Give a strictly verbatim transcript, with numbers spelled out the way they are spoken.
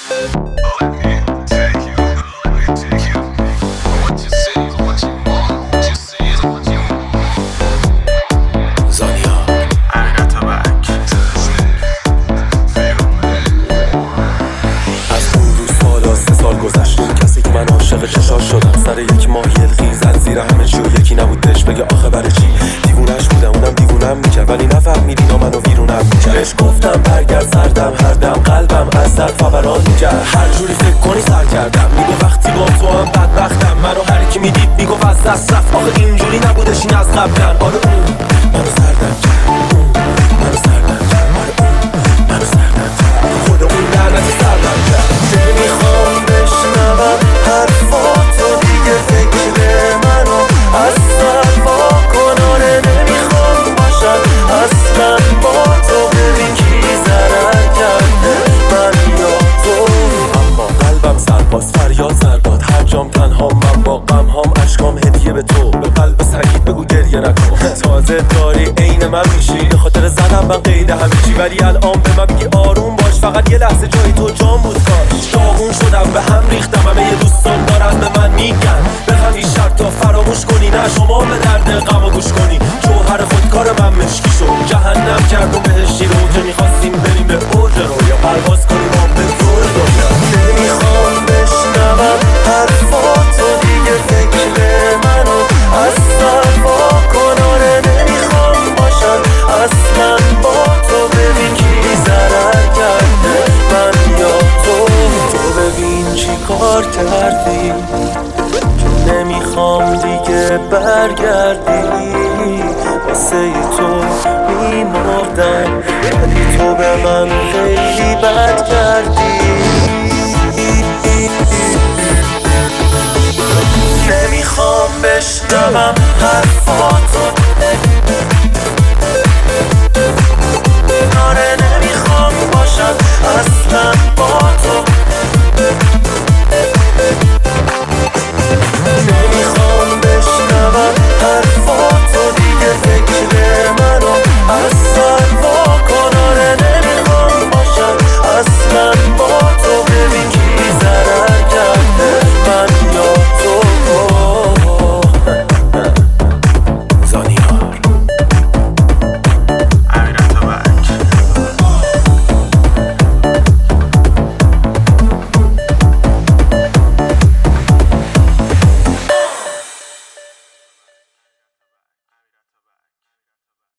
چشاش شدم سر یک ماه یلخی زد زیر همه چی و یکی نبودش بگه آخه برای چی دیوونش بودم اونم دیوونم میکرد ولی نفهمیدی نا منو ویرونم میکرد بهش گفتم برگرد سردم هر دم قلبم از درد فوران میکرد هر جوری فکر کنی سر کردم میگو وقتی با تو هم بدبختم منو هر کی میدید میگو از دست رفت آخه اینجوری نبودش این از قبلن آره اون منو سردم کرد منو سردم کرد آره اون منو سردم کرد خود اون لعنتی سردم کرد نمیخوام بشنوم حرفاتو دیگه فکر منو از سر واکنانه نمیخوام باشم اصلا با تو ببین کی ضرر کرده من یا تو اما قلبم سرباز فریاد سرباد هر جام تنها من با غم هام اشکام هدیه به تو به قلب سنگیت بگو گریه نکن تازه داری عین من میشی به خاطر زدم من قید همه چی ولی الان به من بگی آروم باش فقط یه لحظه جای تو جام بود کاش داغون شدم به هم ریختم همه یه دوستان دارن به من میگن بخوام این شرط تا فراموش کنی نه شما به درد غم گوش کنی جوهر خودکار من مشکی شد جهنم کرد و بهشتی رو که میخواستیم بریم به اوج رویا پرواز کنیم با به دور دنیا نمیخوام بشنوم حرفاتو دیگه فکر منو از سر واکنانه نمیخوام باشم اصلا با تو ببین کی ضرر کرده من یا تو تو ببین چی کار کردی که نمیخوام دیگه برگردی واسه تو میمردم ولی تو به من خیلی بد کردی